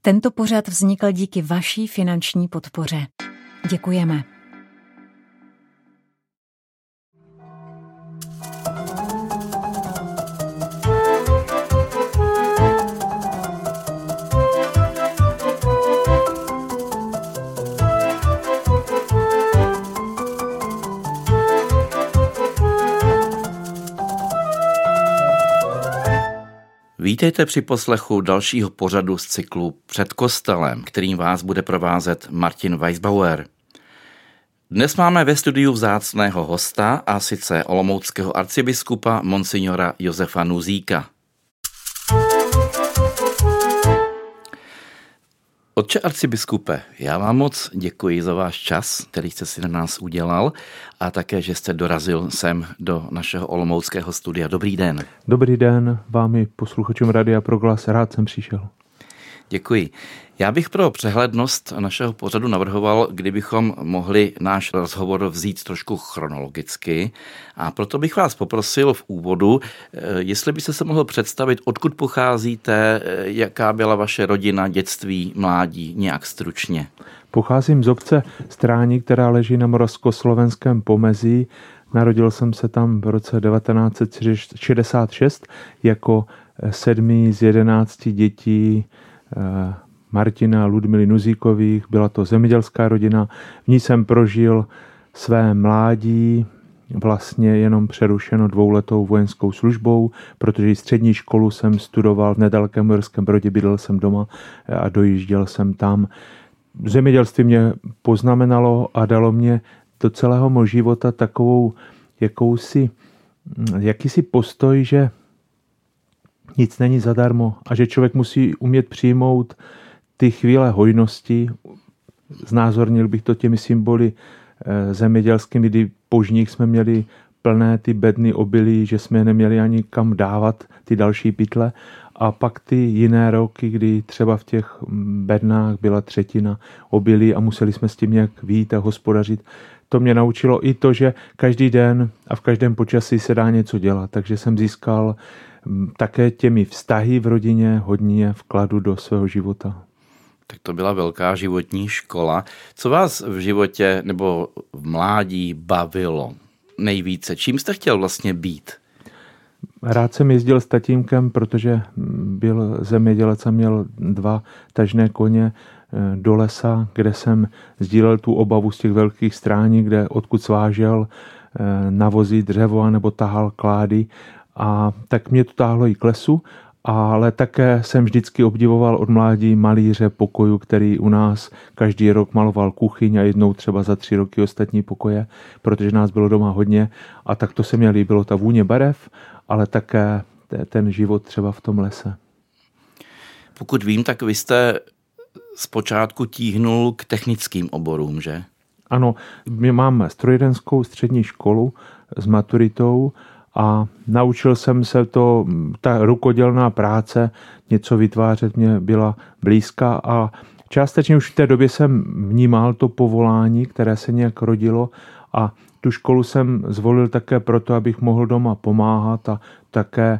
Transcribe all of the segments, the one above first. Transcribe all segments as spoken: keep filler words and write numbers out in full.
Tento pořad vznikl díky vaší finanční podpoře. Děkujeme. Vítejte při poslechu dalšího pořadu z cyklu Před kostelem, kterým vás bude provázet Martin Weisbauer. Dnes máme ve studiu vzácného hosta, a sice olomouckého arcibiskupa monsignora Josefa Nuzíka. Otče arcibiskupe, já vám moc děkuji za váš čas, který jste si na nás udělal, a také, že jste dorazil sem do našeho olomouckého studia. Dobrý den. Dobrý den vám i posluchačům Radia Proglas, rád jsem přišel. Děkuji. Já bych pro přehlednost našeho pořadu navrhoval, kdybychom mohli náš rozhovor vzít trošku chronologicky, a proto bych vás poprosil v úvodu, jestli byste se mohl představit, odkud pocházíte, jaká byla vaše rodina, dětství, mládí, nějak stručně. Pocházím z obce Stráni, která leží na moravskoslovenském pomezí. Narodil jsem se tam v roce devatenáct set šedesát šest jako sedmý z jedenácti dětí Martina a Ludmily Nuzíkových. Byla to zemědělská rodina. V ní jsem prožil své mládí, vlastně jenom přerušeno dvouletou vojenskou službou, protože i střední školu jsem studoval v nedalekém Uherském Brodě, bydlel jsem doma a dojížděl jsem tam. Zemědělství mě poznamenalo a dalo mě do celého mého života takovou jakousi, jakýsi postoj, že nic není zadarmo a že člověk musí umět přijmout ty chvíle hojnosti. Znázornil bych to těmi symboly zemědělskými, kdy po žních jsme měli plné ty bedny obilí, že jsme je neměli ani kam dávat ty další pytle. A pak ty jiné roky, kdy třeba v těch bednách byla třetina obilí a museli jsme s tím nějak vyjít a hospodařit. To mě naučilo i to, že každý den a v každém počasí se dá něco dělat. Takže jsem získal také těmi vztahy v rodině hodně vkladu do svého života. Tak to byla velká životní škola. Co vás v životě nebo v mládí bavilo nejvíce? Čím jste chtěl vlastně být? Rád jsem jezdil s tatínkem, protože byl zemědělec a měl dva tažné koně do lesa, kde jsem sdílel tu obavu z těch velkých strání, kde odkud svážel navozí dřevo nebo tahal klády. A tak mě to táhlo i k lesu, ale také jsem vždycky obdivoval od mládí malíře pokoju, který u nás každý rok maloval kuchyň a jednou třeba za tři roky ostatní pokoje, protože nás bylo doma hodně, a tak to se mi líbilo, ta vůně barev, ale také ten život třeba v tom lese. Pokud vím, tak vy jste zpočátku tíhnul k technickým oborům, že? Ano, my máme strojírenskou střední školu s maturitou a naučil jsem se to, ta rukodělná práce, něco vytvářet mě byla blízká a částečně už v té době jsem vnímal to povolání, které se nějak rodilo, a tu školu jsem zvolil také proto, abych mohl doma pomáhat, a také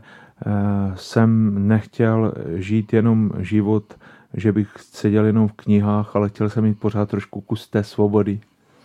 jsem nechtěl žít jenom život, že bych seděl jenom v knihách, ale chtěl jsem mít pořád trošku kus té svobody.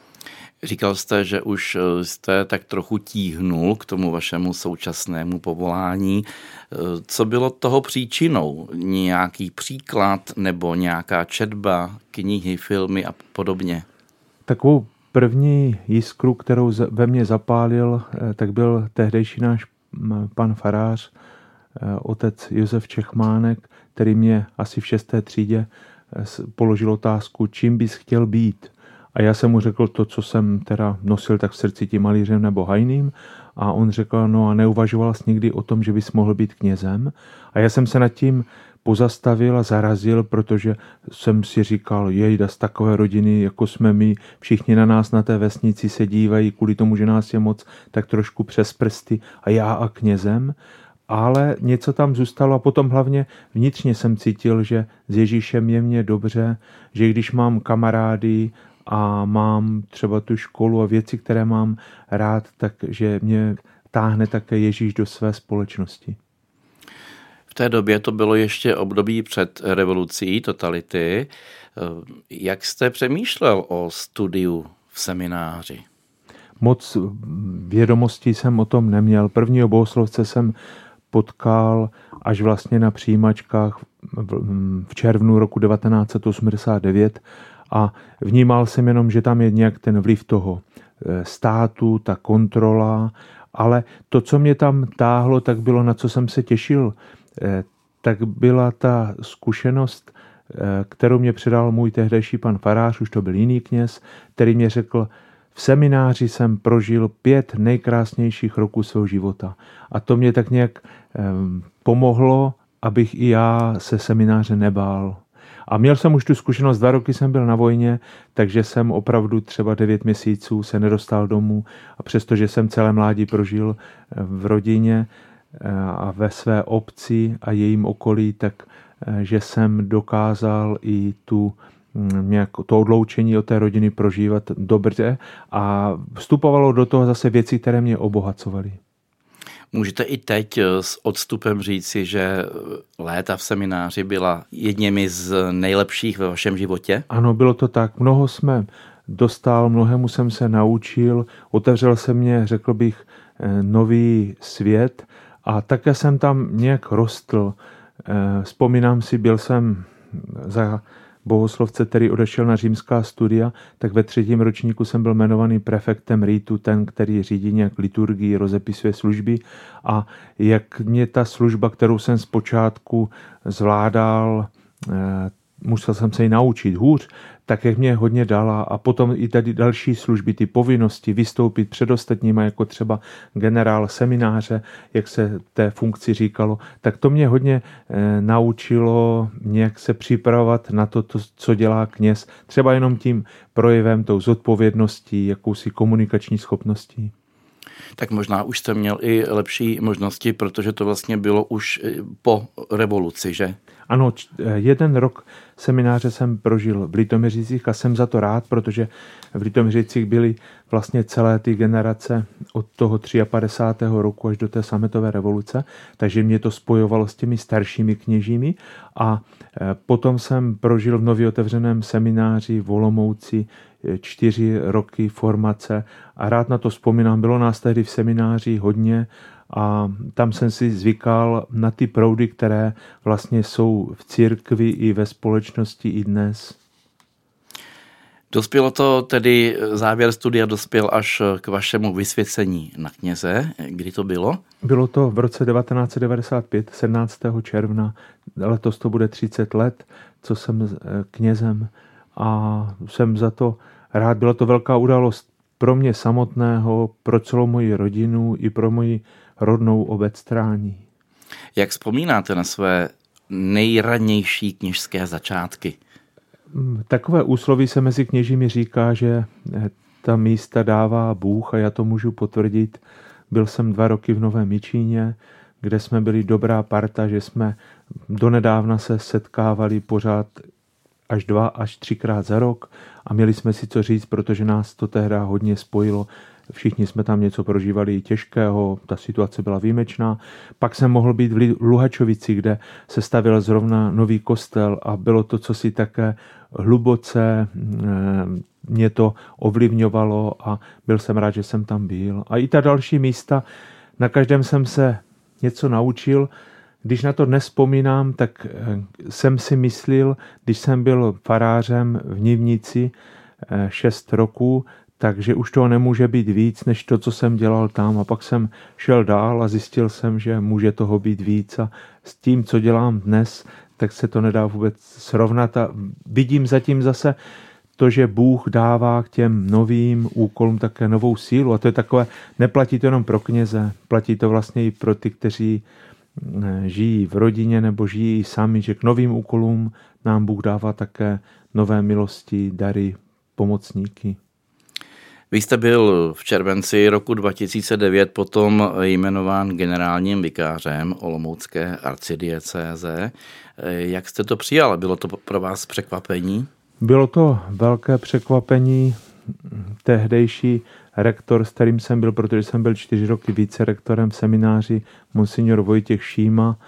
Říkal jste, že už jste tak trochu tíhnul k tomu vašemu současnému povolání. Co bylo toho příčinou? Nějaký příklad nebo nějaká četba, knihy, filmy a podobně? Takovou první jiskru, kterou ve mně zapálil, tak byl tehdejší náš pan farář, otec Josef Čechmánek, který mě asi v šesté třídě položil otázku, čím bys chtěl být. A já jsem mu řekl to, co jsem teda nosil tak v srdci, tím malířem nebo hajným. A on řekl, no a neuvažoval jsi nikdy o tom, že bys mohl být knězem? A já jsem se nad tím pozastavil a zarazil, protože jsem si říkal, jejda, z takové rodiny, jako jsme my, všichni na nás na té vesnici se dívají kvůli tomu, že nás je moc, tak trošku přes prsty, a já a knězem. Ale něco tam zůstalo a potom hlavně vnitřně jsem cítil, že s Ježíšem je mně dobře, že když mám kamarády a mám třeba tu školu a věci, které mám rád, takže mě táhne také Ježíš do své společnosti. V té době to bylo ještě období před revolucí, totality. Jak jste přemýšlel o studiu v semináři? Moc vědomostí jsem o tom neměl. Prvního bohoslovce jsem potkal až vlastně na přijímačkách v červnu roku devatenáct set osmdesát devět a vnímal jsem jenom, že tam je nějak ten vliv toho státu, ta kontrola, ale to, co mě tam táhlo, tak bylo, na co jsem se těšil, tak byla ta zkušenost, kterou mě předal můj tehdejší pan farář, už to byl jiný kněz, který mě řekl, v semináři jsem prožil pět nejkrásnějších roků svého života. A to mě tak nějak pomohlo, abych i já se semináře nebál. A měl jsem už tu zkušenost, dva roky jsem byl na vojně, takže jsem opravdu třeba devět měsíců se nedostal domů. A přestože jsem celé mládí prožil v rodině a ve své obci a jejím okolí, tak že jsem dokázal i tu nějak to odloučení od té rodiny prožívat dobře a vstupovalo do toho zase věci, které mě obohacovaly. Můžete i teď s odstupem říci, že léta v semináři byla jedněmi z nejlepších ve vašem životě? Ano, bylo to tak. Mnoho jsme dostal, mnohému jsem se naučil, otevřel se mě, řekl bych, nový svět a také jsem tam nějak rostl. Vzpomínám si, byl jsem za bohoslovce, který odešel na římská studia, tak ve třetím ročníku jsem byl jmenovaný prefektem rítu, ten, který řídí nějak liturgii, rozepisuje služby a jak mě ta služba, kterou jsem zpočátku zvládal, musel jsem se ji naučit hůř, tak jak mě hodně dala a potom i tady další služby, ty povinnosti vystoupit před ostatníma, jako třeba generál semináře, jak se té funkci říkalo, tak to mě hodně e, naučilo nějak se připravovat na to, to, co dělá kněz, třeba jenom tím projevem, tou zodpovědností, jakousi komunikační schopností. Tak možná už jste měl i lepší možnosti, protože to vlastně bylo už po revoluci, že? Ano, jeden rok semináře jsem prožil v Litoměřicích a jsem za to rád, protože v Litoměřicích byly vlastně celé ty generace od toho padesátého třetího roku až do té sametové revoluce, takže mě to spojovalo s těmi staršími kněžími a potom jsem prožil v nově otevřeném semináři v Olomouci čtyři roky formace a rád na to vzpomínám. Bylo nás tehdy v semináři hodně a tam jsem si zvykal na ty proudy, které vlastně jsou v církvi i ve společnosti i dnes. Dospělo to tedy, závěr studia dospěl až k vašemu vysvěcení na kněze. Kdy to bylo? Bylo to v roce devatenáct set devadesát pět, sedmnáctého června. Letos to bude třicet let, co jsem knězem a jsem za to rád. Byla to velká událost pro mě samotného, pro celou moji rodinu i pro moji rodnou obec Strání. Jak vzpomínáte na své nejranější kněžské začátky? Takové úsloví se mezi kněžími říká, že ta místa dává Bůh a já to můžu potvrdit. Byl jsem dva roky v Novém Jičíně, kde jsme byli dobrá parta, že jsme donedávna se setkávali pořád až dva až třikrát za rok a měli jsme si co říct, protože nás to tehdy hodně spojilo. Všichni jsme tam něco prožívali i těžkého, ta situace byla výjimečná. Pak jsem mohl být v Luhačovici, kde se stavěl zrovna nový kostel a bylo to, co si také hluboce mě to ovlivňovalo a byl jsem rád, že jsem tam byl. A i ta další místa, na každém jsem se něco naučil. Když na to dnes vzpomínám, tak jsem si myslel, když jsem byl farářem v Nivnici šest roků, takže už toho nemůže být víc, než to, co jsem dělal tam. A pak jsem šel dál a zjistil jsem, že může toho být víc. A s tím, co dělám dnes, tak se to nedá vůbec srovnat. A vidím zatím zase to, že Bůh dává k těm novým úkolům také novou sílu. A to je takové, neplatí to jenom pro kněze, platí to vlastně i pro ty, kteří žijí v rodině nebo žijí sami, že k novým úkolům nám Bůh dává také nové milosti, dary, pomocníky. Vy jste byl v červenci roku dva tisíce devět potom jmenován generálním vikářem olomoucké arcidiecéze. Jak jste to přijal? Bylo to pro vás překvapení? Bylo to velké překvapení. Tehdejší rektor, s kterým jsem byl, protože jsem byl čtyři roky více rektorem v semináři, monsignor Vojtěch Šíma,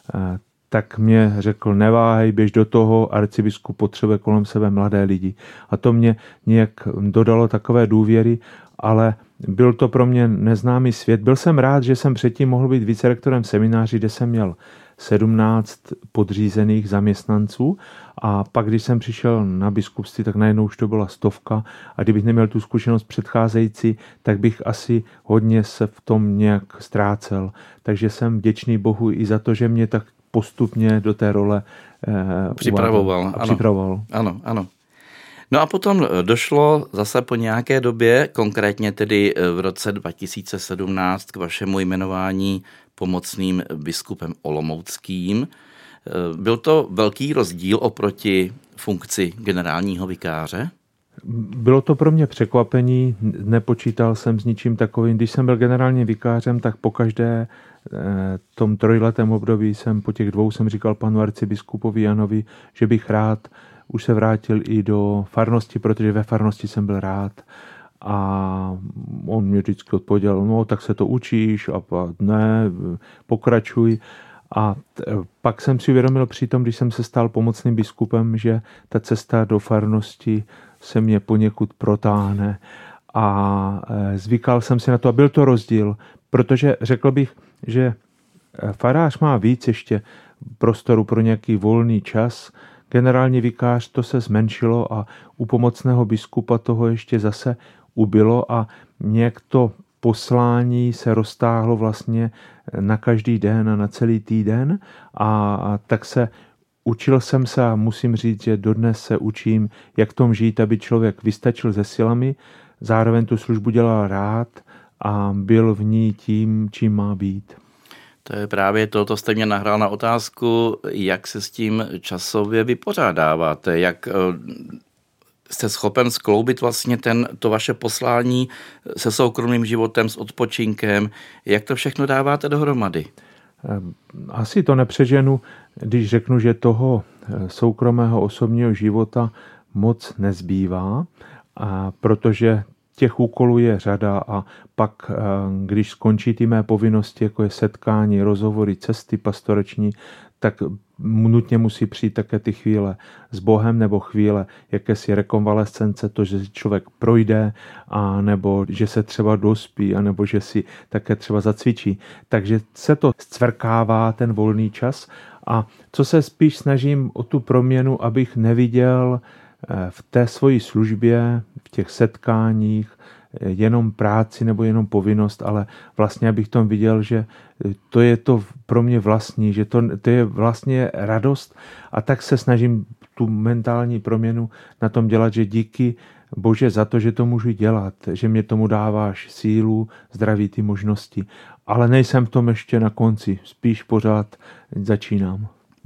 tak mě řekl, neváhej, běž do toho, arcibiskup potřebuje kolem sebe mladé lidi. A to mě nějak dodalo takové důvěry, ale byl to pro mě neznámý svět. Byl jsem rád, že jsem předtím mohl být vicerektorem semináři, kde jsem měl sedmnáct podřízených zaměstnanců a pak, když jsem přišel na biskupství, tak najednou už to byla stovka a kdybych neměl tu zkušenost předcházející, tak bych asi hodně se v tom nějak ztrácel. Takže jsem vděčný Bohu i za to, že mě tak postupně do té role eh, připravoval. A ano. připravoval. Ano, ano. No a potom došlo zase po nějaké době, konkrétně tedy v roce dva tisíce sedmnáct, k vašemu jmenování pomocným biskupem olomouckým. Byl to velký rozdíl oproti funkci generálního vikáře? Bylo to pro mě překvapení, nepočítal jsem s ničím takovým. Když jsem byl generálním vikářem, tak po každé tom trojletém období jsem po těch dvou jsem říkal panu arcibiskupovi Janovi, že bych rád už se vrátil i do farnosti, protože ve farnosti jsem byl rád. A on mě vždycky odpověděl, no tak se to učíš a ne, pokračuj. A t- pak jsem si uvědomil při tom, když jsem se stal pomocným biskupem, že ta cesta do farnosti se mě poněkud protáhne. A zvykal jsem si na to a byl to rozdíl, protože řekl bych, že farář má víc ještě prostoru pro nějaký volný čas. Generální vikář to se zmenšilo a u pomocného biskupa toho ještě zase ubylo a nějak to poslání se roztáhlo vlastně na každý den a na celý týden a, a tak se učil jsem se a musím říct, že dodnes se učím, jak v tom žít, aby člověk vystačil se silami, zároveň tu službu dělal rád a byl v ní tím, čím má být. To je právě to, to jste mě nahrál na otázku, jak se s tím časově vypořádáváte, jak jste schopen skloubit vlastně ten, to vaše poslání se soukromým životem, s odpočinkem, jak to všechno dáváte dohromady? Asi to nepřeženu, když řeknu, že toho soukromého osobního života moc nezbývá, a protože těch úkolů je řada a pak, když skončí ty mé povinnosti, jako je setkání, rozhovory, cesty pastoreční, tak nutně musí přijít také ty chvíle s Bohem nebo chvíle jakési rekonvalescence, to, že člověk projde, a nebo že se třeba dospí, a nebo že si také třeba zacvičí. Takže se to zcvrkává ten volný čas a co se spíš snažím o tu proměnu, abych neviděl v té svojí službě, v těch setkáních, jenom práci nebo jenom povinnost, ale vlastně abych tom viděl, že to je to pro mě vlastní, že to, to je vlastně radost a tak se snažím tu mentální proměnu na tom dělat, že díky Bože za to, že to můžu dělat, že mě tomu dáváš sílu, zdraví, ty možnosti. Ale nejsem v tom ještě na konci, spíš pořád začínám.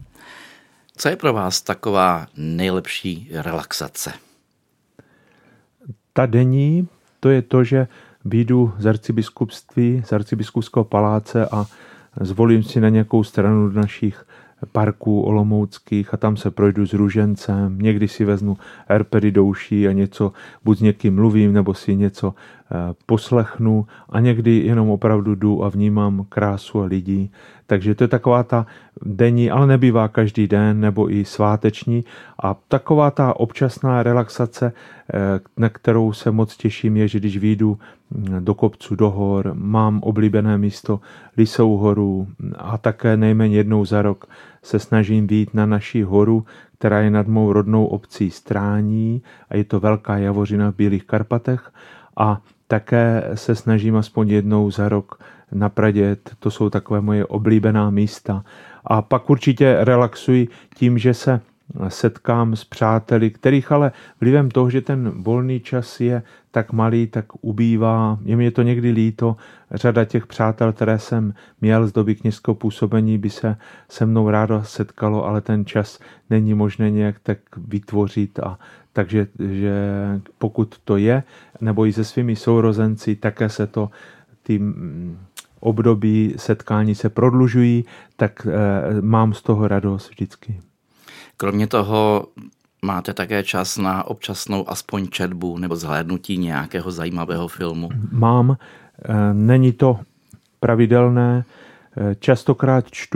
Co je pro vás taková nejlepší relaxace? Ta denní, to je to, že vyjdu z arcibiskupství, z arcibiskupského paláce a zvolím si na nějakou stranu našich parků olomouckých a tam se projdu s ružencem, někdy si vezmu erpedy douší a něco, buď s někým mluvím, nebo si něco poslechnu a někdy jenom opravdu jdu a vnímám krásu a lidí. Takže to je taková ta denní, ale nebývá každý den nebo i sváteční a taková ta občasná relaxace, na kterou se moc těším, je, že když vyjdu do kopců, do hor, mám oblíbené místo Lisou horu a také nejméně jednou za rok se snažím vyjít na naši horu, která je nad mou rodnou obcí Strání a je to velká javořina v Bílých Karpatech a také se snažím aspoň jednou za rok na Praděd, to jsou takové moje oblíbená místa. A pak určitě relaxuji tím, že se setkám s přáteli, kterých ale vlivem toho, že ten volný čas je tak malý, tak ubývá. Je mi to někdy líto. Řada těch přátel, které jsem měl z doby kněžského působení, by se se mnou rádo setkalo, ale ten čas není možné nějak tak vytvořit. A takže že pokud to je, nebo i se svými sourozenci, také se to ty období setkání se prodlužují, tak eh, mám z toho radost vždycky. Kromě toho máte také čas na občasnou aspoň četbu nebo zhlédnutí nějakého zajímavého filmu? Mám. Není to pravidelné. Častokrát čtu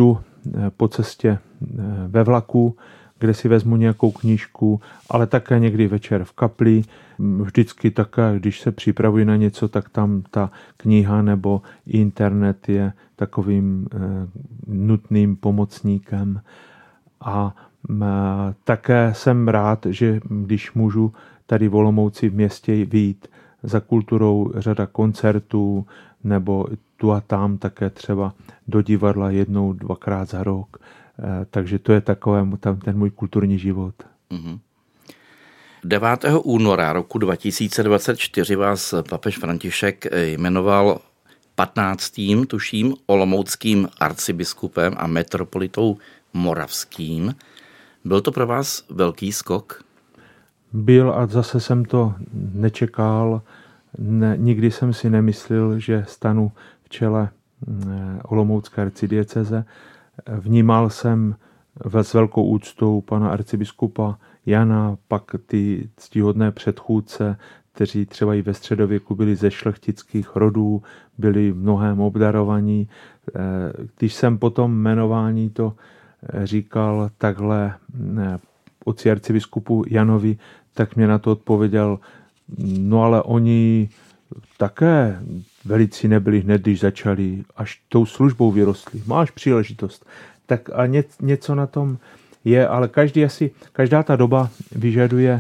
po cestě ve vlaku, kde si vezmu nějakou knížku, ale také někdy večer v kapli. Vždycky také, když se připravuji na něco, tak tam ta kniha nebo internet je takovým nutným pomocníkem. A také jsem rád, že když můžu tady v Olomouci v městě vyjít za kulturou řada koncertů nebo tu a tam také třeba do divadla jednou, dvakrát za rok. Takže to je takové tam ten můj kulturní život. Mm-hmm. devátého února roku dva tisíce dvacet čtyři vás papež František jmenoval patnáctým, tuším, olomouckým arcibiskupem a metropolitou moravským. Byl to pro vás velký skok? Byl a zase jsem to nečekal. Ne, nikdy jsem si nemyslel, že stanu v čele olomoucké arcidieceze. Vnímal jsem s velkou úctou pana arcibiskupa Jana, pak ty ctihodné předchůdce, kteří třeba i ve středověku byli ze šlechtických rodů, byli mnohem obdarovaní. Když jsem potom jmenování to říkal takhle otci arcibiskupu Janovi, tak mě na to odpověděl, no ale oni také velici nebyli hned, když začali, až tou službou vyrostli. Máš příležitost. Tak a ně, něco na tom je, ale každý asi, každá ta doba vyžaduje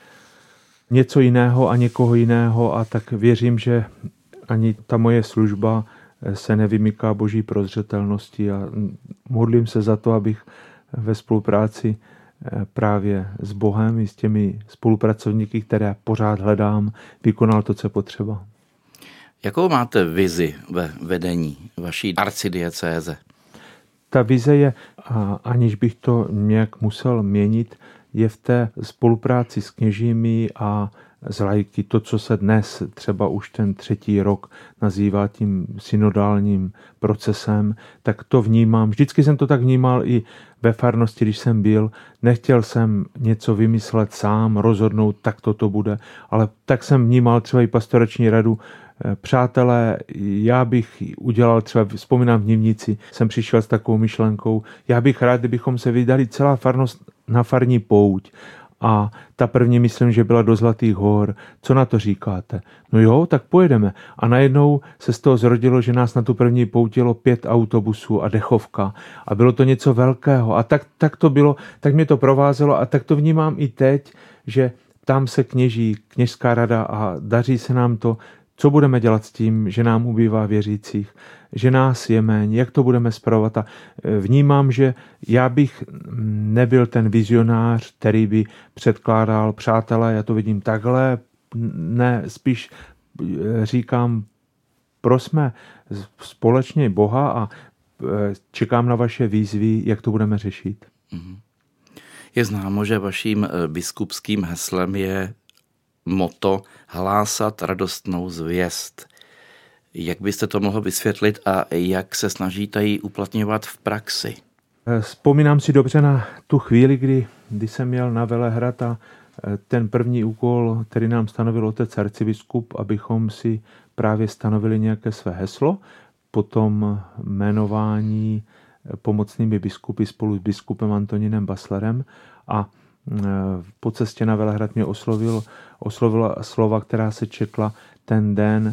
něco jiného a někoho jiného a tak věřím, že ani ta moje služba se nevymyká boží prozřetelnosti a modlím se za to, abych ve spolupráci právě s Bohem i s těmi spolupracovníky, které pořád hledám, vykonal to, co je potřeba. Jakou máte vizi ve vedení vaší arcidiecéze? Ta vize je, aniž bych to nějak musel měnit, je v té spolupráci s kněžími a s laiky. To, co se dnes třeba už ten třetí rok nazývá tím synodálním procesem, tak to vnímám. Vždycky jsem to tak vnímal i ve farnosti, když jsem byl. Nechtěl jsem něco vymyslet sám, rozhodnout, tak toto bude, ale tak jsem vnímal třeba i pastorační radu. Přátelé, já bych udělal třeba, vzpomínám v Nivnici, jsem přišel s takovou myšlenkou, já bych rád, kdybychom se vydali celá farnost na farní pouť. A ta první, myslím, že byla do Zlatých hor. Co na to říkáte? No jo, tak pojedeme. A najednou se z toho zrodilo, že nás na tu první pouť jelo pět autobusů a dechovka. A bylo to něco velkého. A tak, tak to bylo, tak mě to provázelo a tak to vnímám i teď, že tam se kněží, kněžská rada a daří se nám to. Co budeme dělat s tím, že nám ubývá věřících, že nás je méně, jak to budeme spravovat? A vnímám, že já bych nebyl ten vizionář, který by předkládal, přátelé, já to vidím takhle, ne, spíš říkám, prosme společně Boha a čekám na vaše výzvy, jak to budeme řešit. Je známo, že vaším biskupským heslem je motto hlásat radostnou zvěst. Jak byste to mohl vysvětlit a jak se snažíte ji uplatňovat v praxi? Vzpomínám si dobře na tu chvíli, kdy, kdy jsem jel na Velehrad a ten první úkol, který nám stanovil otec arcibiskup, abychom si právě stanovili nějaké své heslo, potom jmenování pomocnými biskupy spolu s biskupem Antonínem Baslerem a po cestě na Velehrad mě oslovil, oslovila slova, která se četla ten den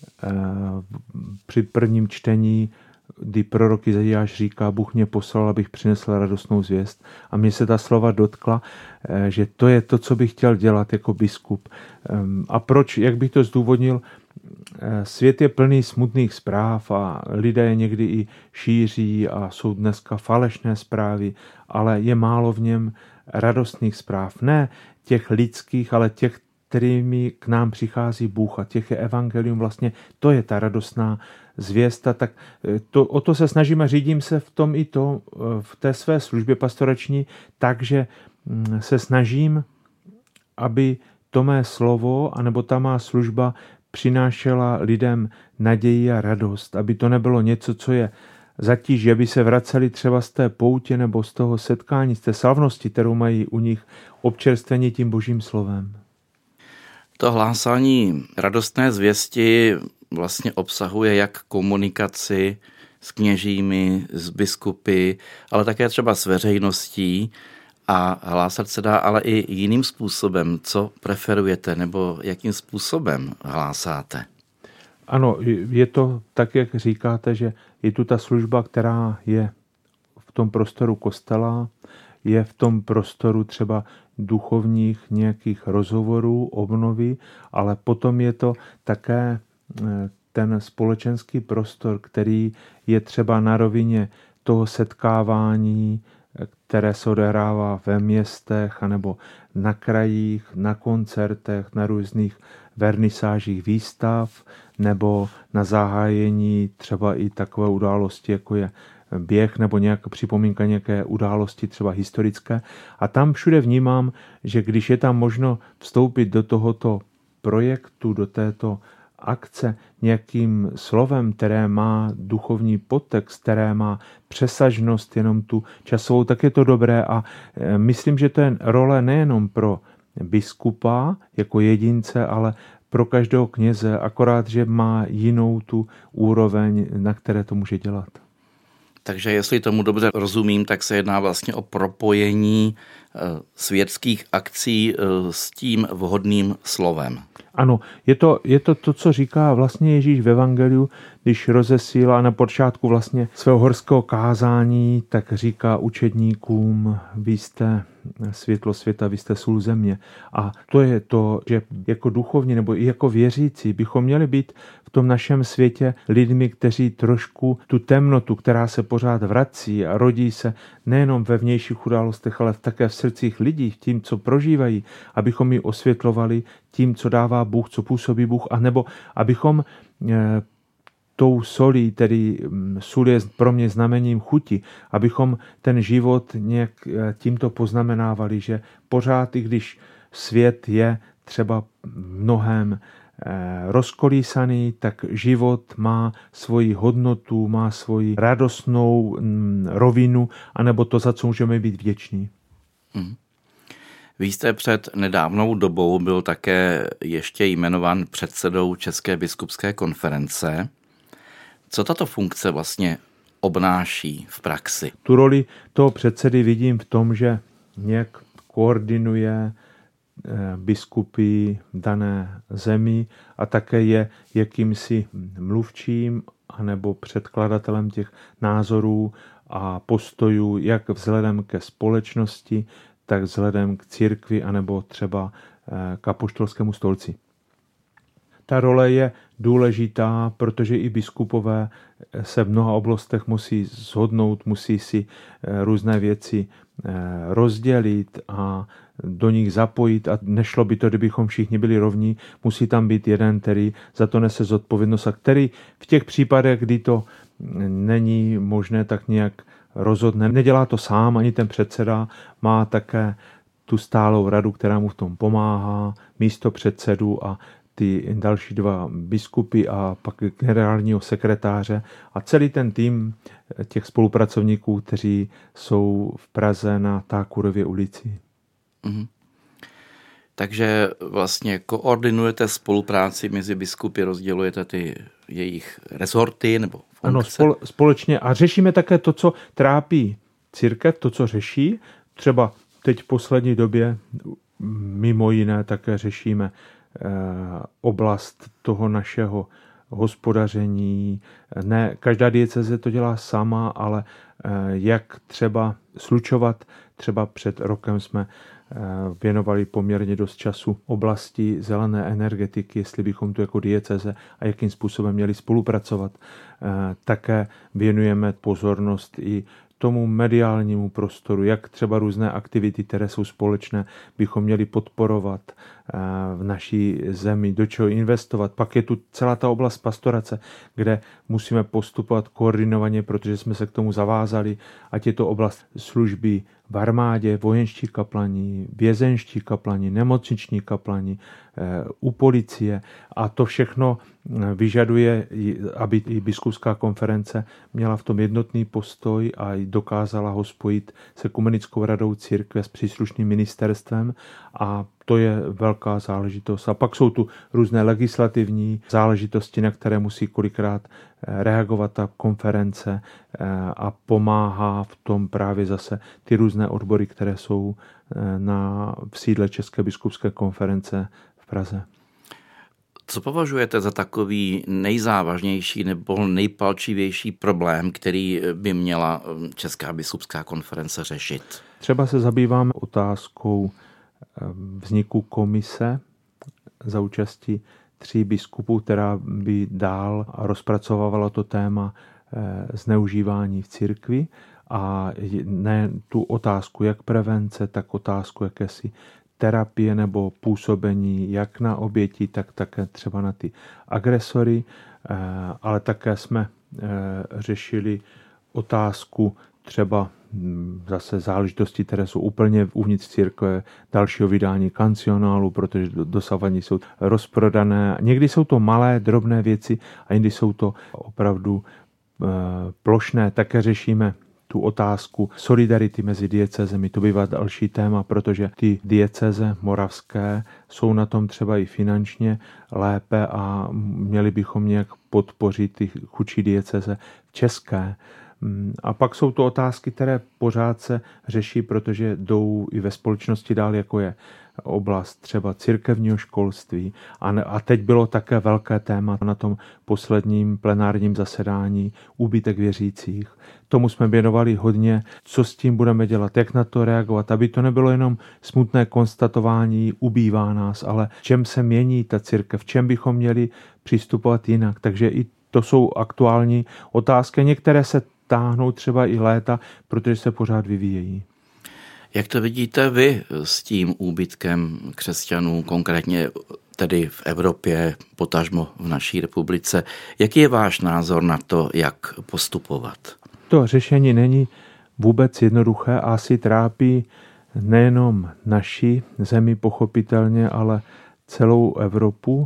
při prvním čtení, kdy prorok Izajáš říká, Bůh mě poslal, abych přinesl radostnou zvěst. A mně se ta slova dotkla, že to je to, co bych chtěl dělat jako biskup. A proč, jak bych to zdůvodnil, svět je plný smutných zpráv a lidé je někdy i šíří a jsou dneska falešné zprávy, ale je málo v něm radostných zpráv. Ne těch lidských, ale těch, kterými k nám přichází Bůh a těch je evangelium vlastně, to je ta radostná zvěsta, tak to, o to se snažíme, řídím se v tom i to, v té své službě pastorační, takže se snažím, aby to mé slovo, anebo ta má služba přinášela lidem naději a radost, aby to nebylo něco, co je zatíží, aby se vraceli třeba z té poutě nebo z toho setkání, z té slavnosti, kterou mají u nich občerstvení tím božím slovem. To hlásání radostné zvěsti vlastně obsahuje jak komunikaci s kněžími, s biskupy, ale také třeba s veřejností a hlásat se dá ale i jiným způsobem. Co preferujete nebo jakým způsobem hlásáte? Ano, je to tak, jak říkáte, že je tu ta služba, která je v tom prostoru kostela, je v tom prostoru třeba duchovních nějakých rozhovorů, obnovy, ale potom je to také ten společenský prostor, který je třeba na rovině toho setkávání, které se odehrává ve městech anebo na krajích, na koncertech, na různých vernisážích výstav nebo na zahájení třeba i takové události, jako je běh nebo nějaká připomínka nějaké události, třeba historické. A tam všude vnímám, že když je tam možno vstoupit do tohoto projektu, do této akce nějakým slovem, které má duchovní podtext, které má přesažnost jenom tu časovou, tak je to dobré a myslím, že to je role nejenom pro biskupa jako jedince, ale pro každého kněze, akorát, že má jinou tu úroveň, na které to může dělat. Takže jestli tomu dobře rozumím, tak se jedná vlastně o propojení světských akcí s tím vhodným slovem. Ano, je to, je to to, co říká vlastně Ježíš v evangeliu, když rozesílá na počátku vlastně svého horského kázání, tak říká učedníkům, vy jste světlo světa, vy jste sůl země. A to je to, že jako duchovní nebo i jako věřící bychom měli být v tom našem světě lidmi, kteří trošku tu temnotu, která se pořád vrací a rodí se nejenom ve vnějších událostech, ale také v srdcích lidí, tím, co prožívají, abychom ji osvětlovali tím, co dává Bůh, co působí Bůh, anebo abychom e, tou solí, tedy sůl je pro mě znamením chuti, abychom ten život nějak tímto poznamenávali, že pořád, i když svět je třeba mnohem rozkolísaný, tak život má svoji hodnotu, má svoji radostnou rovinu, anebo to, za co můžeme být vděční. Hmm. Vy jste před nedávnou dobou byl také ještě jmenován předsedou České biskupské konference. Co tato funkce vlastně obnáší v praxi? Tu roli toho předsedy vidím v tom, že nějak koordinuje biskupy dané zemi a také je jakýmsi mluvčím anebo předkladatelem těch názorů a postojů, jak vzhledem ke společnosti, tak vzhledem k církvi anebo třeba k apoštolskému stolci. Ta role je důležitá, protože i biskupové se v mnoha oblastech musí shodnout, musí si různé věci rozdělit a do nich zapojit a nešlo by to, kdybychom všichni byli rovní, musí tam být jeden, který za to nese zodpovědnost a který v těch případech, kdy to není možné, tak nějak rozhodne. Nedělá to sám, ani ten předseda, má také tu stálou radu, která mu v tom pomáhá, místo předsedu a ty další dva biskupy a pak generálního sekretáře a celý ten tým těch spolupracovníků, kteří jsou v Praze na Tákurově ulici. Mhm. Takže vlastně koordinujete spolupráci mezi biskupy, rozdělujete ty jejich rezorty nebo funkce? Ano, spol, společně a řešíme také to, co trápí církev, to, co řeší. Třeba teď v poslední době mimo jiné také řešíme oblast toho našeho hospodaření. Ne, každá diecéze to dělá sama, ale jak třeba slučovat. Třeba před rokem jsme věnovali poměrně dost času oblasti zelené energetiky, jestli bychom tu jako diecéze a jakým způsobem měli spolupracovat. Také věnujeme pozornost i tomu mediálnímu prostoru, jak třeba různé aktivity, které jsou společné, bychom měli podporovat v naší zemi, do čeho investovat. Pak je tu celá ta oblast pastorace, kde musíme postupovat koordinovaně, protože jsme se k tomu zavázali, ať je to oblast služby v armádě, vojenští kaplani, vězenští kaplani, nemocniční kaplani, u policie a to všechno vyžaduje, aby i biskupská konference měla v tom jednotný postoj a dokázala ho spojit s ekumenickou radou církve s příslušným ministerstvem a to je velká záležitost. A pak jsou tu různé legislativní záležitosti, na které musí kolikrát reagovat ta konference a pomáhá v tom právě zase ty různé odbory, které jsou na v sídle České biskupské konference v Praze. Co považujete za takový nejzávažnější nebo nejpalčivější problém, který by měla Česká biskupská konference řešit? Třeba se zabýváme otázkou vzniku komise za účasti tří biskupů, která by dál rozpracovávala to téma zneužívání v církvi a ne tu otázku jak prevence, tak otázku jakési terapie nebo působení jak na oběti, tak také třeba na ty agresory, ale také jsme řešili otázku třeba zase záležitosti, které jsou úplně uvnitř církve, dalšího vydání kancionálu, protože dosavadní jsou rozprodané. Někdy jsou to malé, drobné věci a jindy jsou to opravdu plošné. Také řešíme tu otázku solidarity mezi diecézemi. To bývá další téma, protože ty diecéze moravské jsou na tom třeba i finančně lépe a měli bychom nějak podpořit ty chudší diecéze české. A pak jsou to otázky, které pořád se řeší, protože jdou i ve společnosti dál, jako je oblast třeba církevního školství. A teď bylo také velké téma na tom posledním plenárním zasedání úbytek věřících. Tomu jsme věnovali hodně, co s tím budeme dělat, jak na to reagovat, aby to nebylo jenom smutné konstatování, ubývá nás, ale v čem se mění ta církev, v čem bychom měli přistupovat jinak. Takže i to jsou aktuální otázky, některé se táhnou třeba i léta, protože se pořád vyvíjejí. Jak to vidíte vy s tím úbytkem křesťanů, konkrétně tedy v Evropě, potažmo v naší republice? Jaký je váš názor na to, jak postupovat? To řešení není vůbec jednoduché a asi trápí nejenom naši zemi pochopitelně, ale celou Evropu.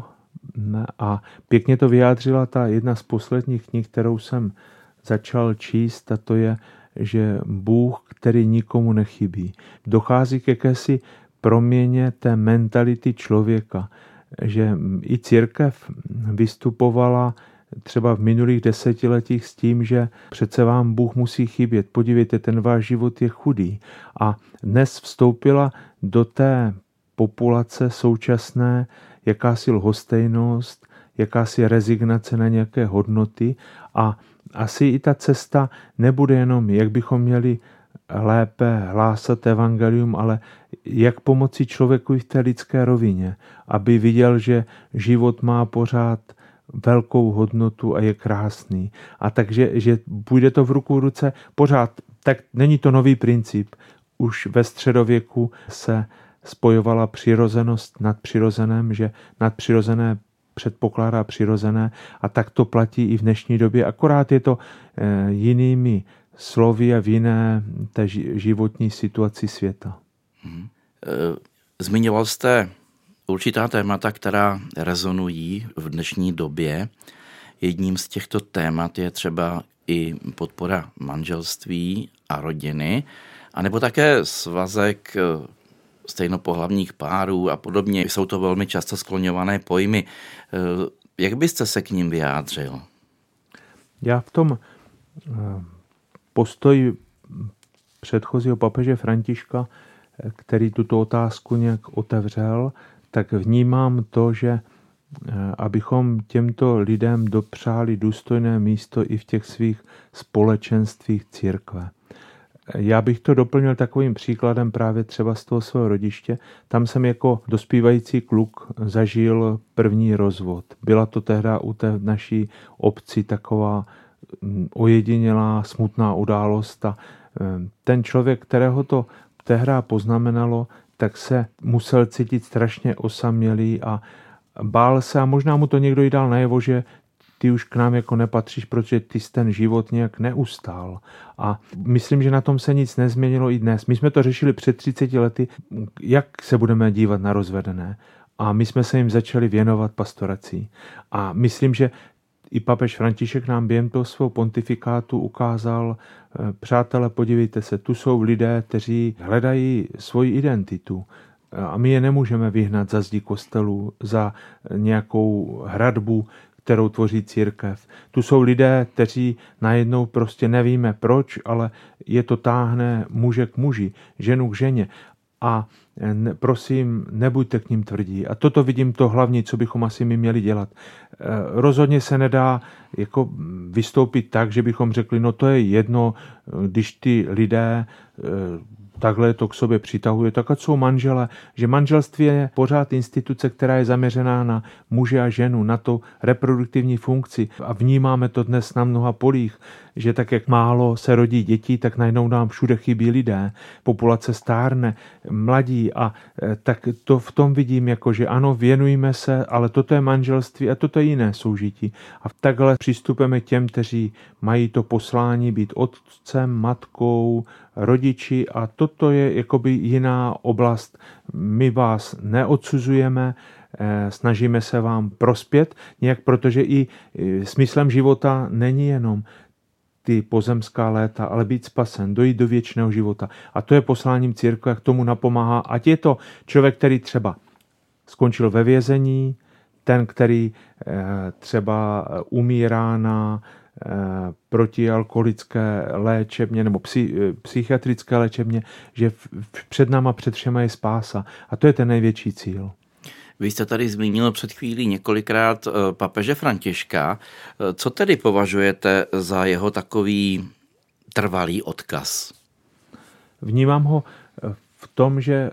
A pěkně to vyjádřila ta jedna z posledních knih, kterou jsem začal číst, a to je, že Bůh, který nikomu nechybí. Dochází k jakési proměně té mentality člověka, že i církev vystupovala třeba v minulých desetiletích s tím, že přece vám Bůh musí chybět. Podívejte, ten váš život je chudý. A dnes vstoupila do té populace současné jakási lhostejnost, jakási rezignace na nějaké hodnoty a asi i ta cesta nebude jenom, jak bychom měli lépe hlásat evangelium, ale jak pomoci člověku v té lidské rovině, aby viděl, že život má pořád velkou hodnotu a je krásný. A takže, že bude to v ruku v ruce pořád. Tak není to nový princip. Už ve středověku se spojovala přirozenost nad přirozeném, že nadpřirozené předpokládá přirozené a tak to platí i v dnešní době. Akorát je to e, jinými slovy a v jiné té životní situaci světa. Hmm. Zmiňoval jste určitá témata, která rezonují v dnešní době. Jedním z těchto témat je třeba i podpora manželství a rodiny, anebo také svazek stejnopohlavních párů a podobně. Jsou to velmi často skloňované pojmy. Jak byste se k ním vyjádřil? Já v tom postoji předchozího papeže Františka, který tuto otázku nějak otevřel, tak vnímám to, že abychom těmto lidem dopřáli důstojné místo i v těch svých společenstvích církve. Já bych to doplnil takovým příkladem právě třeba z toho svého rodiště. Tam jsem jako dospívající kluk zažil první rozvod. Byla to tehdy u té naší obci taková ojedinělá, smutná událost a ten člověk, kterého to tehdy poznamenalo, tak se musel cítit strašně osamělý a bál se a možná mu to někdo i dal najevo, že ty už k nám jako nepatříš, protože ty jsi ten život nějak neustál. A myslím, že na tom se nic nezměnilo i dnes. My jsme to řešili před třiceti lety, jak se budeme dívat na rozvedené. A my jsme se jim začali věnovat pastorací. A myslím, že i papež František nám během toho svého pontifikátu ukázal, přátelé, podívejte se, tu jsou lidé, kteří hledají svoji identitu. A my je nemůžeme vyhnat za zdi kostelů, za nějakou hradbu, kterou tvoří církev. Tu jsou lidé, kteří najednou prostě nevíme proč, ale je to táhne muže k muži, ženu k ženě. A ne, prosím, nebuďte k ním tvrdí. A toto vidím to hlavní, co bychom asi my měli dělat. Rozhodně se nedá jako vystoupit tak, že bychom řekli, no to je jedno, když ty lidé takhle to k sobě přitahuje, tak ať jsou manžele, že manželství je pořád instituce, která je zaměřená na muže a ženu, na to reproduktivní funkci a vnímáme to dnes na mnoha polích, že tak, jak málo se rodí dětí, tak najednou nám všude chybí lidé, populace stárne, mladí a tak to v tom vidím, jako že ano, věnujeme se, ale toto je manželství a toto je jiné soužití. A takhle přistupujeme těm, kteří mají to poslání být otcem, matkou, rodiči a toto je jakoby jiná oblast. My vás neodsuzujeme, snažíme se vám prospět nějak, protože i smyslem života není jenom ty pozemská léta, ale být spasen, dojít do věčného života. A to je posláním církve, jak tomu napomáhá. Ať je to člověk, který třeba skončil ve vězení, ten, který třeba umírá na protialkoholické léčebně nebo psy, psychiatrické léčebně, že před náma před všema je spása. A to je ten největší cíl. Vy jste tady zmínil před chvílí několikrát papeže Františka. Co tedy považujete za jeho takový trvalý odkaz? Vnímám ho v tom, že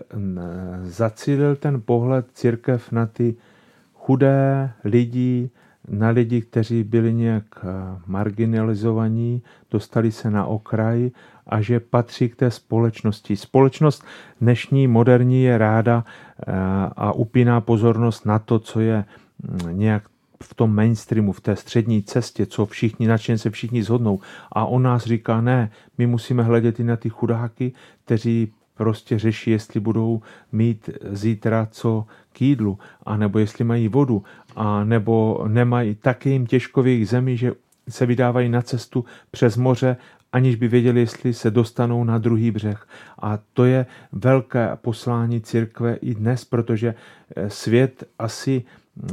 zacílil ten pohled církev na ty chudé lidi, na lidi, kteří byli nějak marginalizovaní, dostali se na okraj a že patří k té společnosti. Společnost dnešní, moderní je ráda a upíná pozornost na to, co je nějak v tom mainstreamu, v té střední cestě, co všichni, na čem se všichni shodnou. A on nás říká, ne, my musíme hledět i na ty chudáky, kteří prostě řeší, jestli budou mít zítra co k jídlu, anebo jestli mají vodu, a nebo nemají, taky jim těžko v jejich zemi, že se vydávají na cestu přes moře, aniž by věděli, jestli se dostanou na druhý břeh. A to je velké poslání církve i dnes, protože svět asi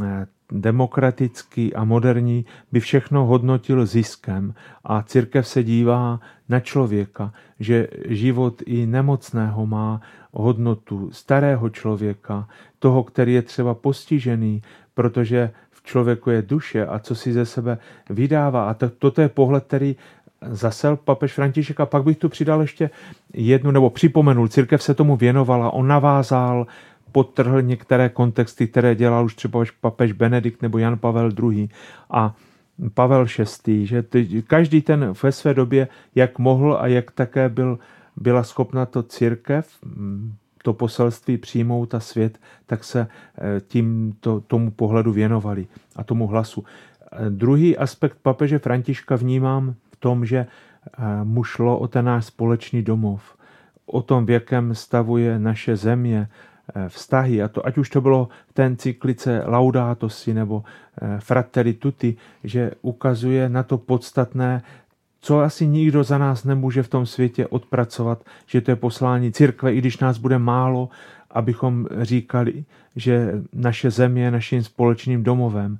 demokratický a moderní by všechno hodnotil ziskem a církev se dívá na člověka, že život i nemocného má hodnotu starého člověka, toho, který je třeba postižený, protože v člověku je duše a co si ze sebe vydává. A to, toto je pohled, který zasel papež František. A pak bych tu přidal ještě jednu, nebo připomenul, církev se tomu věnovala, on navázal, podtrhl některé kontexty, které dělal už třeba papež Benedikt nebo Jan Pavel druhý. A Pavel šestý, že ty, každý ten ve své době, jak mohl a jak také byl, byla schopna to církev, to poselství přijmout a svět, tak se tím to, tomu pohledu věnovali a tomu hlasu. Druhý aspekt papeže Františka vnímám v tom, že mu šlo o ten náš společný domov, o tom, v jakém stavu je naše země, vztahy, a to ať už to bylo v té encyklice Laudato si nebo Fratelli Tutti, že ukazuje na to podstatné, co asi nikdo za nás nemůže v tom světě odpracovat, že to je poslání církve, i když nás bude málo, abychom říkali, že naše země je naším společným domovem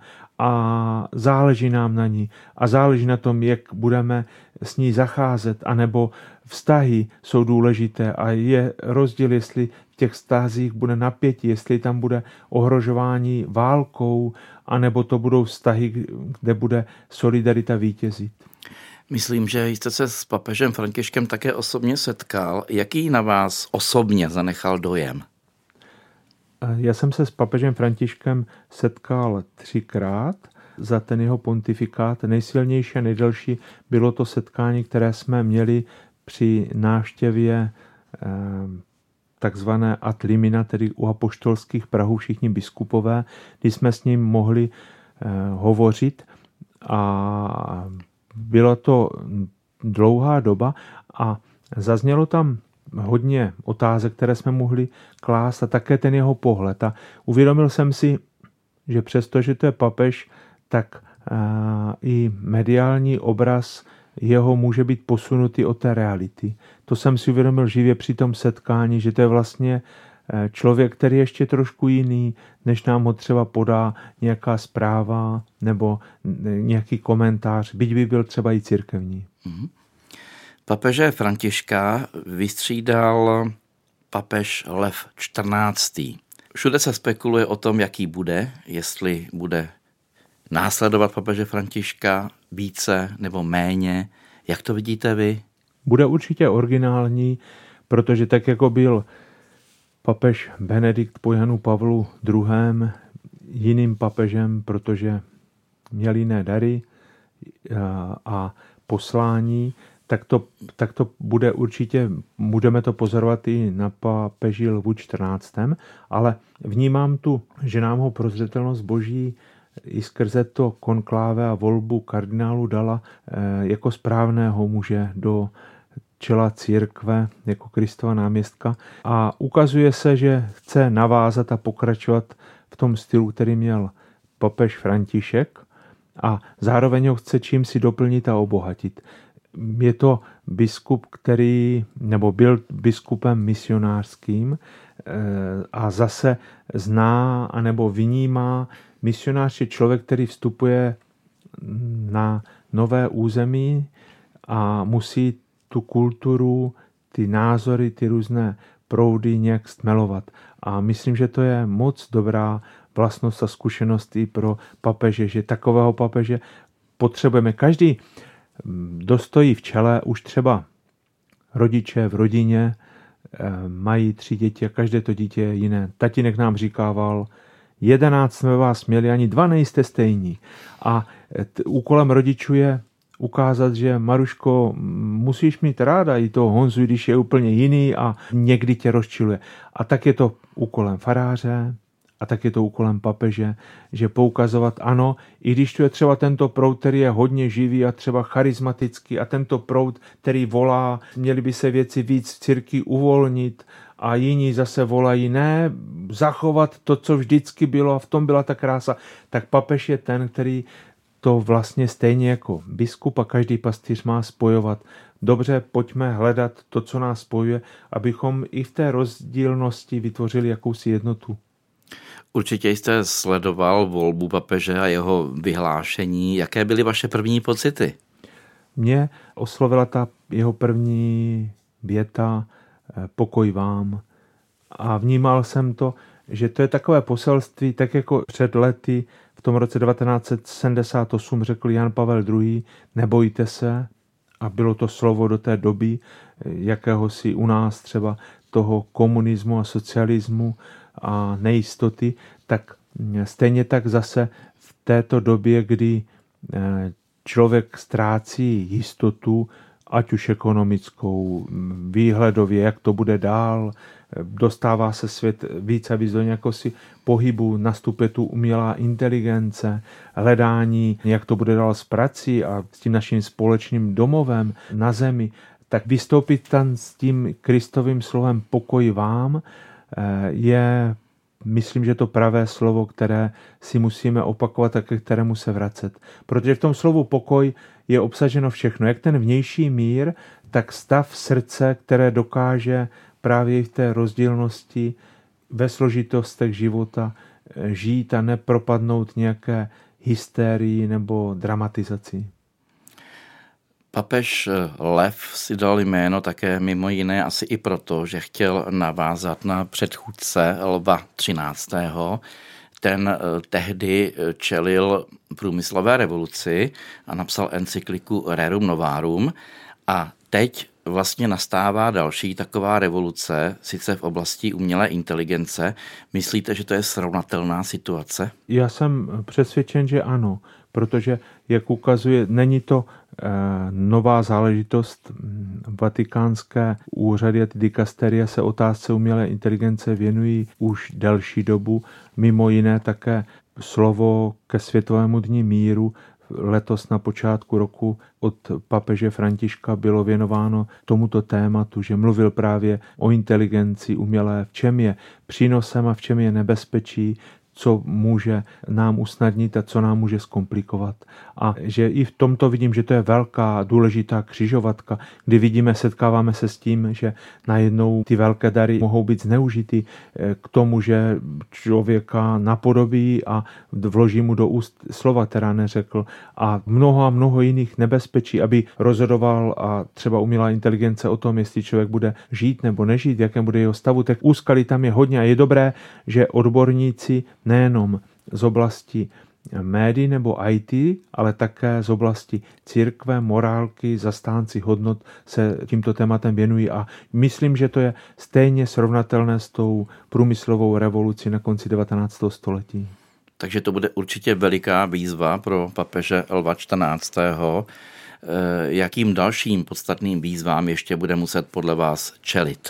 a záleží nám na ní a záleží na tom, jak budeme s ní zacházet, anebo vztahy jsou důležité a je rozdíl, jestli v těch vztazích bude napětí, jestli tam bude ohrožování válkou, anebo to budou vztahy, kde bude solidarita vítězit. Myslím, že jste se s papežem Františkem také osobně setkal. Jaký na vás osobně zanechal dojem? Já jsem se s papežem Františkem setkal třikrát za ten jeho pontifikát. Nejsilnější a nejdelší bylo to setkání, které jsme měli při návštěvě takzvané ad limina, tedy u apoštolských prahů všichni biskupové, kdy jsme s ním mohli hovořit a byla to dlouhá doba a zaznělo tam hodně otázek, které jsme mohli klást a také ten jeho pohled. A uvědomil jsem si, že přesto, že to je papež, tak i mediální obraz jeho může být posunutý od té reality. To jsem si uvědomil živě při tom setkání, že to je vlastně člověk, který je ještě trošku jiný, než nám ho třeba podá nějaká zpráva nebo nějaký komentář, byť by byl třeba i církevní. Mm-hmm. Papeže Františka vystřídal papež Lev čtrnáctý. Všude se spekuluje o tom, jaký bude, jestli bude následovat papeže Františka více nebo méně. Jak to vidíte vy? Bude určitě originální, protože tak jako byl papež Benedikt po Janu Pavlu druhém. jiným papežem, protože měl jiné dary a poslání, tak to, tak to bude určitě, budeme to pozorovat i na papeži Lvu čtrnáctém. Ale vnímám tu, že nám ho prozřetelnost Boží i skrze to konkláve a volbu kardinálu dala jako správného muže do čela církve, jako Kristova náměstka. A ukazuje se, že chce navázat a pokračovat v tom stylu, který měl papež František, a zároveň ho chce čím si doplnit a obohatit. Je to biskup, který, nebo byl biskupem misionářským a zase zná anebo vnímá, misionář je člověk, který vstupuje na nové území a musí tu kulturu, ty názory, ty různé proudy nějak stmelovat. A myslím, že to je moc dobrá vlastnost a zkušenost i pro papeže, že takového papeže potřebujeme. Každý dostojí v čele, už třeba rodiče v rodině mají tři děti a každé to dítě je jiné. Tatínek nám říkával, jedenáct jsme vás měli, ani dva nejste stejní. A t- úkolem rodičů je ukázat, že Maruško, musíš mít ráda i toho Honzu, když je úplně jiný a někdy tě rozčiluje. A tak je to úkolem faráře, a tak je to úkolem papeže, že poukazovat, ano, i když tu je třeba tento proud, který je hodně živý a třeba charismatický, a tento proud, který volá, měly by se věci víc v církvi uvolnit, a jiní zase volají, ne, zachovat to, co vždycky bylo, a v tom byla ta krása, tak papež je ten, který to vlastně stejně jako biskup a každý pastýř má spojovat. Dobře, pojďme hledat to, co nás spojuje, abychom i v té rozdílnosti vytvořili jakousi jednotu. Určitě jste sledoval volbu papeže a jeho vyhlášení. Jaké byly vaše první pocity? Mě oslovila ta jeho první věta, pokoj vám. A vnímal jsem to, že to je takové poselství, tak jako před lety v tom roce devatenáct set sedmdesát osm řekl Jan Pavel druhý. Nebojte se, a bylo to slovo do té doby, jakéhosi u nás třeba toho komunismu a socialismu a nejistoty, tak stejně tak zase v této době, kdy člověk ztrácí jistotu, ať už ekonomickou, výhledově, jak to bude dál, dostává se svět víc a víc do nějakosi pohybu, nastupuje tu umělá inteligence, hledání, jak to bude dál s prací a s tím naším společným domovem na zemi, tak vystoupit tam s tím Kristovým slovem pokoj vám je, myslím, že to pravé slovo, které si musíme opakovat a ke kterému se vracet. Protože v tom slovu pokoj je obsaženo všechno, jak ten vnější mír, tak stav srdce, které dokáže právě v té rozdílnosti ve složitostech života žít a nepropadnout nějaké hysterii nebo dramatizaci. Papež Lev si dal jméno také mimo jiné asi i proto, že chtěl navázat na předchůdce Lva třináctého. Ten tehdy čelil průmyslové revoluci a napsal encykliku Rerum Novarum, a teď vlastně nastává další taková revoluce, sice v oblasti umělé inteligence. Myslíte, že to je srovnatelná situace? Já jsem přesvědčen, že ano, protože, jak ukazuje, není to eh, nová záležitost. Vatikánské úřady a ty dikasteria se otázce umělé inteligence věnují už delší dobu. Mimo jiné také slovo ke Světovému dni míru letos na počátku roku od papeže Františka bylo věnováno tomuto tématu, že mluvil právě o inteligenci umělé, v čem je přínosem a v čem je nebezpečí, co může nám usnadnit a co nám může zkomplikovat. A že i v tomto vidím, že to je velká důležitá křižovatka, kdy vidíme, setkáváme se s tím, že najednou ty velké dary mohou být zneužity k tomu, že člověka napodobí a vloží mu do úst slova, která neřekl, a mnoho a mnoho jiných nebezpečí, aby rozhodoval a třeba umělá inteligence o tom, jestli člověk bude žít nebo nežít, v jakém bude jeho stavu, tak úskalí tam je hodně a je dobré, že odborníci nejenom z oblasti médií nebo í té, ale také z oblasti církve, morálky, zastánci hodnot se tímto tématem věnují a myslím, že to je stejně srovnatelné s tou průmyslovou revolucí na konci devatenáctého století. Takže to bude určitě veliká výzva pro papeže Lva čtrnáctého. Jakým dalším podstatným výzvám ještě bude muset podle vás čelit?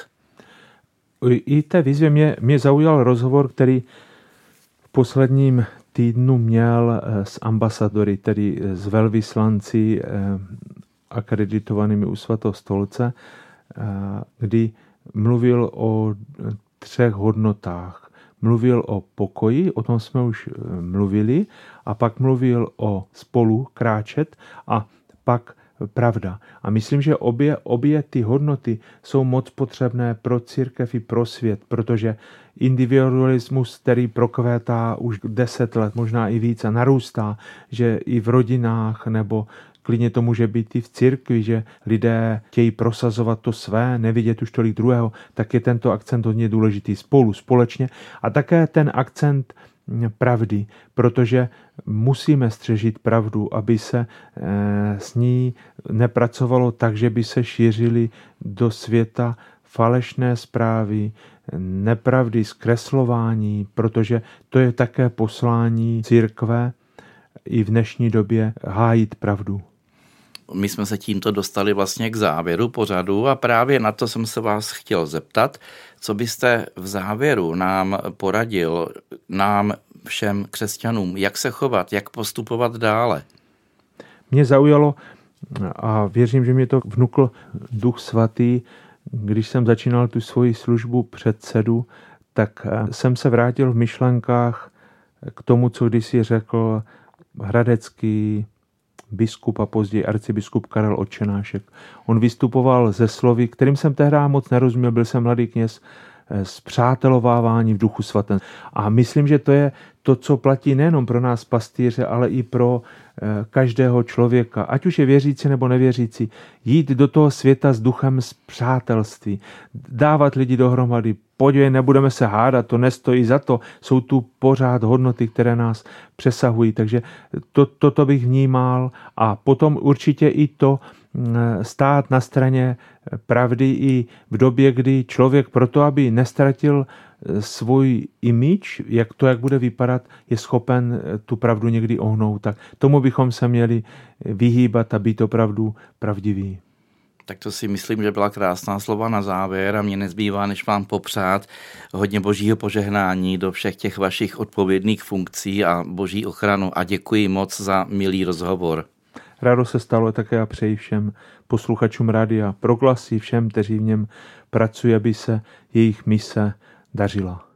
I té výzvě mě, mě zaujal rozhovor, který v posledním týdnu měl s ambasadory, tedy s velvyslanci akreditovanými u Svatého stolce, kdy mluvil o třech hodnotách. Mluvil o pokoji, o tom jsme už mluvili, a pak mluvil o spolu kráčet a pak pravda. A myslím, že obě, obě ty hodnoty jsou moc potřebné pro církev i pro svět, protože individualismus, který prokvétá už deset let, možná i víc a narůstá, že i v rodinách nebo klidně to může být i v církvi, že lidé chtějí prosazovat to své, nevidět už tolik druhého, tak je tento akcent hodně důležitý spolu, společně. A také ten akcent pravdy, protože musíme střežit pravdu, aby se s ní nepracovalo tak, že by se šířily do světa falešné zprávy, nepravdy, zkreslování, protože to je také poslání církve i v dnešní době hájit pravdu. My jsme se tímto dostali vlastně k závěru pořadu a právě na to jsem se vás chtěl zeptat, co byste v závěru nám poradil, nám všem křesťanům, jak se chovat, jak postupovat dále. Mě zaujalo a věřím, že mě to vnukl Duch Svatý, když jsem začínal tu svoji službu předsedu, tak jsem se vrátil v myšlenkách k tomu, co kdysi řekl hradecký biskup a později arcibiskup Karel Otčenášek. On vystupoval ze slovy, kterým jsem tehdy moc nerozuměl, byl jsem mladý kněz, spřátelovávání v Duchu Svatém. A myslím, že to je to, co platí nejenom pro nás pastýře, ale i pro každého člověka, ať už je věřící nebo nevěřící, jít do toho světa s duchem spřátelství, dávat lidi dohromady, podívej, nebudeme se hádat, to nestojí za to, jsou tu pořád hodnoty, které nás přesahují, takže to, toto bych vnímal a potom určitě i to stát na straně pravdy i v době, kdy člověk proto, aby nestratil svůj image, jak to, jak bude vypadat, je schopen tu pravdu někdy ohnout. Tak tomu bychom se měli vyhýbat a být opravdu pravdiví. Tak to si myslím, že byla krásná slova na závěr a mě nezbývá, než vám popřát hodně božího požehnání do všech těch vašich odpovědných funkcí a boží ochranu a děkuji moc za milý rozhovor. Rádo se stalo také a přeji všem posluchačům rádia Proglasy, všem, kteří v něm pracují, aby se jejich mise dařila.